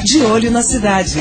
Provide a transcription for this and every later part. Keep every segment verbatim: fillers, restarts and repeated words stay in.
De olho na cidade.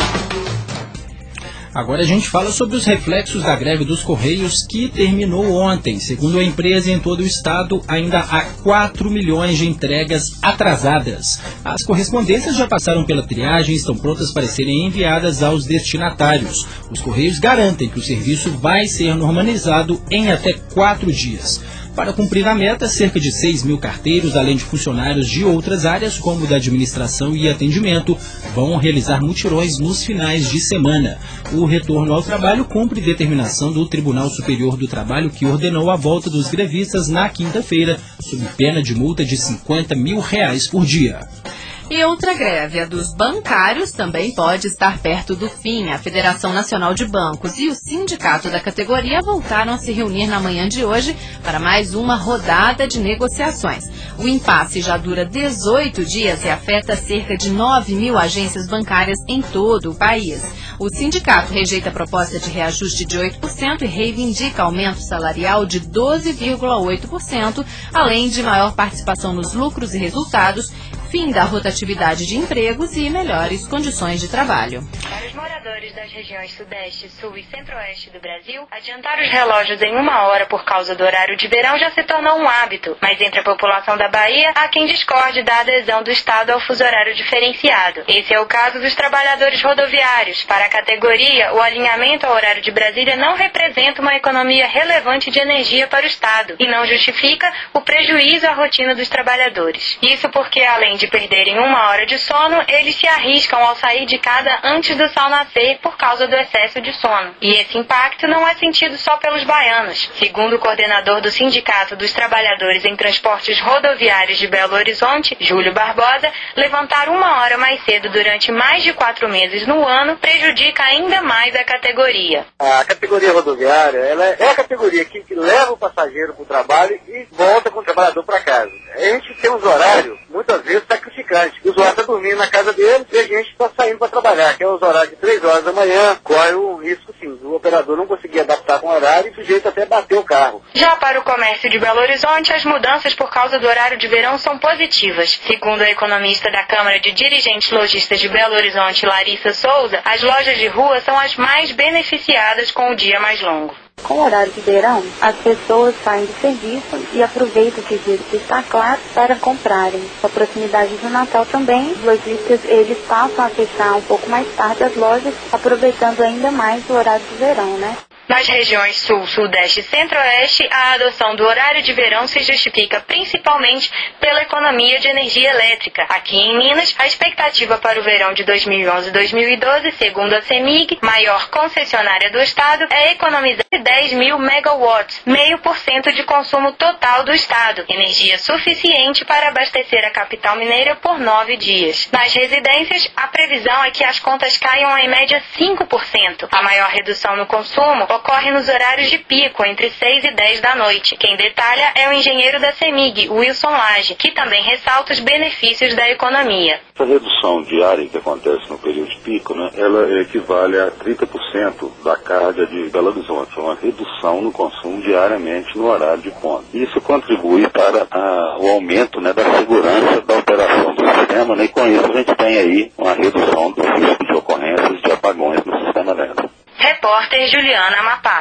Agora a gente fala sobre os reflexos da greve dos Correios que terminou ontem. Segundo a empresa, em todo o estado ainda há quatro milhões de entregas atrasadas. As correspondências já passaram pela triagem e estão prontas para serem enviadas aos destinatários. Os Correios garantem que o serviço vai ser normalizado em até quatro dias. Para cumprir a meta, cerca de seis mil carteiros, além de funcionários de outras áreas, como da administração e atendimento, vão realizar mutirões nos finais de semana. O retorno ao trabalho cumpre determinação do Tribunal Superior do Trabalho, que ordenou a volta dos grevistas na quinta-feira, sob pena de multa de cinquenta mil reais por dia. E outra greve, a dos bancários, também pode estar perto do fim. A Federação Nacional de Bancos e o sindicato da categoria voltaram a se reunir na manhã de hoje para mais uma rodada de negociações. O impasse já dura dezoito dias e afeta cerca de nove mil agências bancárias em todo o país. O sindicato rejeita a proposta de reajuste de oito por cento e reivindica aumento salarial de doze vírgula oito por cento, além de maior participação nos lucros e resultados, fim da rotatividade de empregos e melhores condições de trabalho. Para os moradores das regiões Sudeste, Sul e Centro-Oeste do Brasil, adiantar os relógios em uma hora por causa do horário de verão já se tornou um hábito, mas entre a população da Bahia há quem discorde da adesão do Estado ao fuso horário diferenciado. Esse é o caso dos trabalhadores rodoviários. Para a categoria, o alinhamento ao horário de Brasília não representa uma economia relevante de energia para o Estado e não justifica o prejuízo à rotina dos trabalhadores. Isso porque, além de perderem uma hora de sono, eles se arriscam ao sair de casa antes do sol nascer por causa do excesso de sono. E esse impacto não é sentido só pelos baianos. Segundo o coordenador do Sindicato dos Trabalhadores em Transportes Rodoviários de Belo Horizonte, Júlio Barbosa, levantar uma hora mais cedo durante mais de quatro meses no ano prejudica ainda mais a categoria. A categoria rodoviária, ela é a categoria que, que leva o passageiro para o trabalho e volta com o trabalhador para casa. A gente tem uns horários, muitas vezes, sacrificantes. O usuário está dormindo na casa dele e a gente está saindo para trabalhar, que é os horários de três horas da manhã, corre o risco, sim, do operador não conseguir adaptar com o horário e o sujeito até bater o carro. Já para o comércio de Belo Horizonte, as mudanças por causa do horário de verão são positivas. Segundo a economista da Câmara de Dirigentes Lojistas de Belo Horizonte, Larissa Souza, as lojas de rua são as mais beneficiadas com o dia mais longo. Com o horário de verão, as pessoas saem do serviço e aproveitam que o dia está claro para comprarem. Com a proximidade do Natal também, os lojistas eles passam a fechar um pouco mais tarde as lojas, aproveitando ainda mais o horário de verão, né? Nas regiões Sul, Sudeste e Centro-Oeste, a adoção do horário de verão se justifica principalmente pela economia de energia elétrica. Aqui em Minas, a expectativa para o verão de dois mil e onze e dois mil e doze, segundo a CEMIG, maior concessionária do estado, é economizar dez mil megawatts, meio por cento de consumo total do estado, energia suficiente para abastecer a capital mineira por nove dias. Nas residências, a previsão é que as contas caiam em média cinco por cento. A maior redução no consumo ocorre nos horários de pico, entre seis e dez da noite. Quem detalha é o engenheiro da CEMIG, Wilson Lage, que também ressalta os benefícios da economia. Essa redução diária que acontece no período de pico, né, ela equivale a trinta por cento da carga de Belo Horizonte, uma redução no consumo diariamente no horário de ponta. Isso contribui para a, o aumento, né, da segurança da operação do sistema, né, e com isso a gente tem aí uma redução do risco de ocorrências de apagões no sistema elétrico. Repórter Juliana Amapá.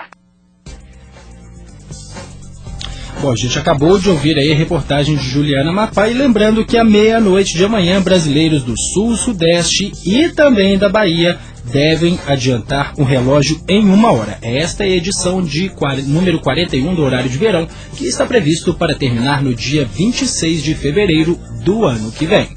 Bom, a gente acabou de ouvir aí a reportagem de Juliana Amapá e lembrando que à meia-noite de amanhã, brasileiros do Sul, Sudeste e também da Bahia devem adiantar um relógio em uma hora. Esta é a edição de número quarenta e um do horário de verão, que está previsto para terminar no dia vinte e seis de fevereiro do ano que vem.